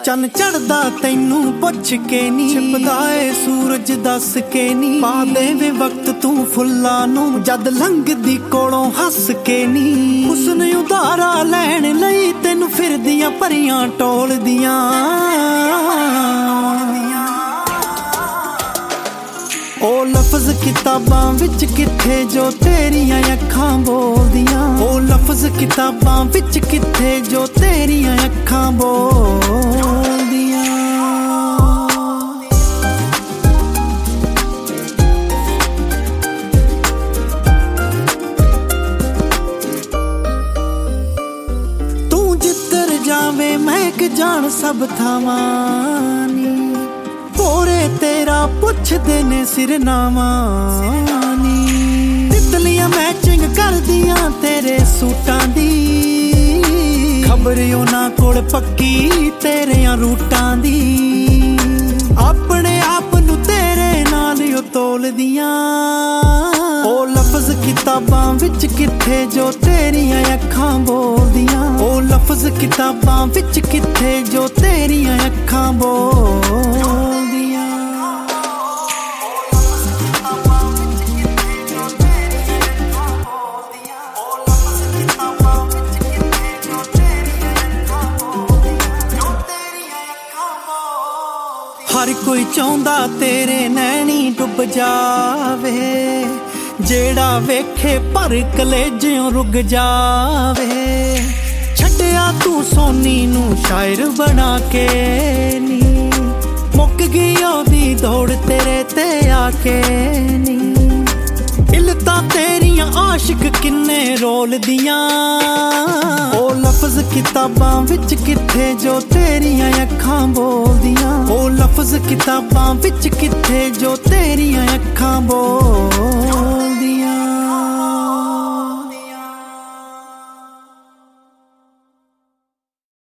चन चढ़दा तैनू पुछ के नी, छिपदा ए सूरज दस के नी। पा देवे वक्त तू फुल्लां नू जद लंघदी कोलों हस के नी। हुस्न उधारा लैण लई तैनू फिरदियां परियां टोलदियां। ओ लफ्ज किताबां विच किथे जो तेरियां अखां बोलदियां। ओ लफ्ज किताबां विच किथे जो तेरियां अखां बोलदियां। तू जिधर जावे महक जान सब थावां नी। भोरे तेरा पुछदे ने सिरनामा नी। तितलियां मैचिंग करदियां तेरे सूटां दी। खबर उन्हां कोल पक्की तेरियां रूटां दी। अपने आप नू तेरे नाल ओ तोलदियां। ओ लफ्ज किताबां विच किथे जो तेरियां अखां बोलदियां। ओ लफ्ज किताबां विच किथे जो तेरियां अखां बोलदियां। हर कोई चाहुंदा तेरे नैनी डुब जावे। जेड़ा वेखे पर कलेजों रुग जावे। छड्डिया तू सोनी नू शायर बना के नी। मुक गई ओदी दौड़ तेरे ते आके नी। इल्लतां तेरियां आशिक किन्ने रोल दियां। ओ लफ्ज किताबां विच किथे जो तेरियां अखां बोलदियां। ओ लफ्ज किताबां विच किथे जो तेरियां अखां बोलदियां।